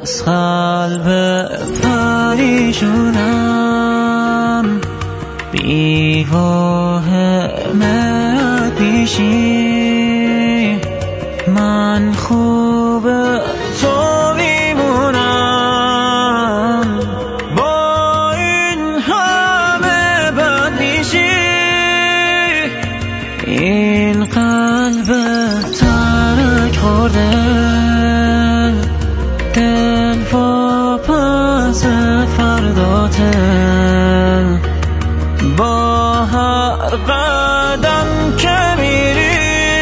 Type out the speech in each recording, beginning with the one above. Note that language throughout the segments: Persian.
از قلب پریشونم بی واهمت پیشی من خوب تو میمونم با این همه بد پیشی این قلب ترک خورده دل واپس فرداته با هر قدم که میری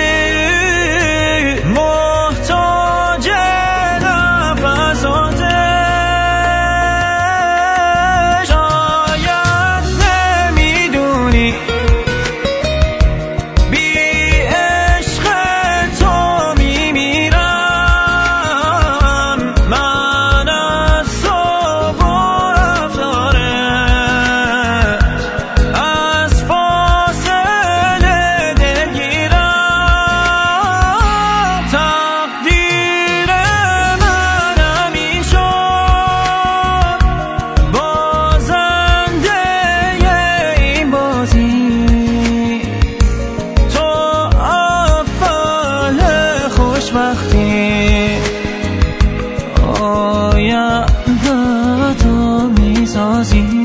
محتاج نفساته شاید نمیدونی بی عشق تو میمیرم من از تو برفتاره از فاصله دلگیرم تقدیر من همین شد بازنده این بازی تو اول خوشبختی آینده تو میسازی